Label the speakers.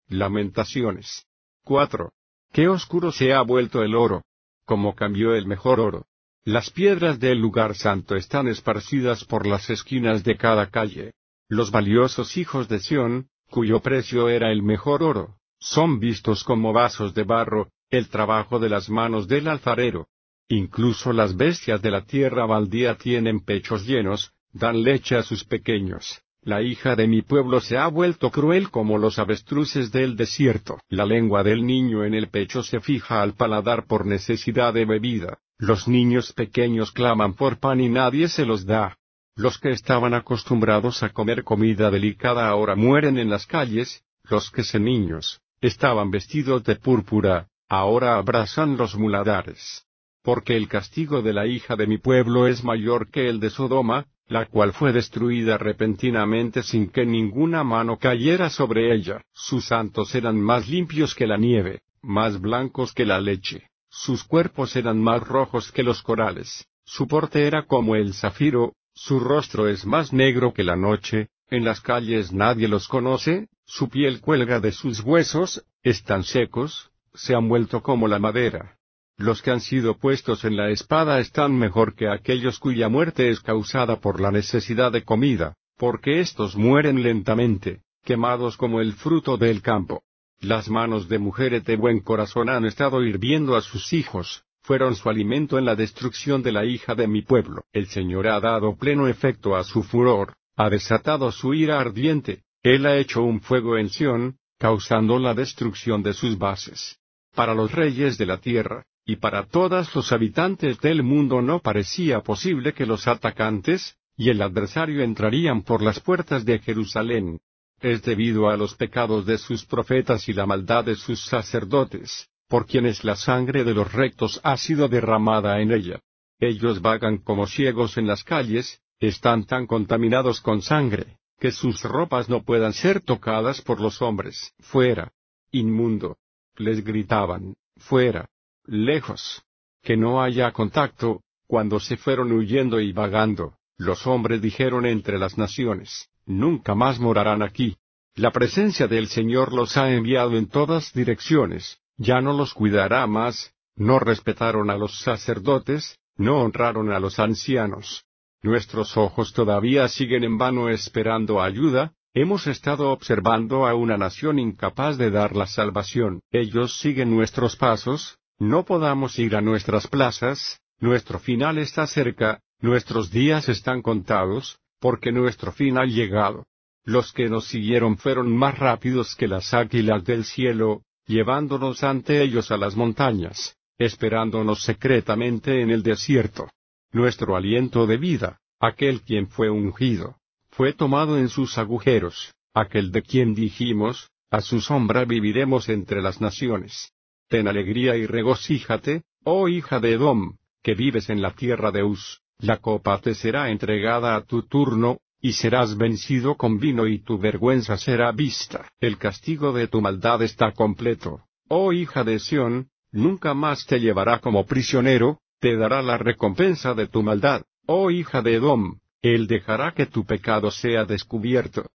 Speaker 1: Lamentaciones 4. Qué oscuro se ha vuelto el oro. Cómo cambió el mejor oro. Las piedras del lugar santo están esparcidas por las esquinas de cada calle. Los valiosos hijos de Sión, cuyo precio era el mejor oro, son vistos como vasos de barro, el trabajo de las manos del alfarero. Incluso las bestias de la tierra baldía tienen pechos llenos, dan leche a sus pequeños. La hija de mi pueblo se ha vuelto cruel como los avestruces del desierto. La lengua del niño en el pecho se fija al paladar por necesidad de bebida. Los niños pequeños claman por pan y nadie se los da. Los que estaban acostumbrados a comer comida delicada ahora mueren en las calles. Los que se niños estaban vestidos de púrpura, ahora abrazan los muladares. Porque el castigo de la hija de mi pueblo es mayor que el de Sodoma, la cual fue destruida repentinamente sin que ninguna mano cayera sobre ella. Sus santos eran más limpios que la nieve, más blancos que la leche. Sus cuerpos eran más rojos que los corales. Su porte era como el zafiro, su rostro es más negro que la noche. En las calles nadie los conoce, su piel cuelga de sus huesos, están secos, se han vuelto como la madera. Los que han sido puestos en la espada están mejor que aquellos cuya muerte es causada por la necesidad de comida, porque éstos mueren lentamente, quemados como el fruto del campo. Las manos de mujeres de buen corazón han estado hirviendo a sus hijos, fueron su alimento en la destrucción de la hija de mi pueblo. El Señor ha dado pleno efecto a su furor, ha desatado su ira ardiente, Él ha hecho un fuego en Sión, causando la destrucción de sus bases. Para los reyes de la tierra, y para todos los habitantes del mundo no parecía posible que los atacantes, y el adversario entrarían por las puertas de Jerusalén. Es debido a los pecados de sus profetas y la maldad de sus sacerdotes, por quienes la sangre de los rectos ha sido derramada en ella. Ellos vagan como ciegos en las calles, están tan contaminados con sangre, que sus ropas no puedan ser tocadas por los hombres. Fuera, inmundo. Les gritaban, fuera, lejos. Que no haya contacto. Cuando se fueron huyendo y vagando, los hombres dijeron entre las naciones, nunca más morarán aquí. La presencia del Señor los ha enviado en todas direcciones, ya no los cuidará más, no respetaron a los sacerdotes, no honraron a los ancianos. Nuestros ojos todavía siguen en vano esperando ayuda. Hemos estado observando a una nación incapaz de dar la salvación. Ellos siguen nuestros pasos, no podamos ir a nuestras plazas, nuestro final está cerca, nuestros días están contados, porque nuestro fin ha llegado. Los que nos siguieron fueron más rápidos que las águilas del cielo, llevándonos ante ellos a las montañas, esperándonos secretamente en el desierto. Nuestro aliento de vida, aquel quien fue ungido, fue tomado en sus agujeros, aquel de quien dijimos, a su sombra viviremos entre las naciones. Ten alegría y regocíjate, oh hija de Edom, que vives en la tierra de Uz, la copa te será entregada a tu turno, y serás vencido con vino y tu vergüenza será vista. El castigo de tu maldad está completo, oh hija de Sión, nunca más te llevará como prisionero, te dará la recompensa de tu maldad, oh hija de Edom. Él dejará que tu pecado sea descubierto,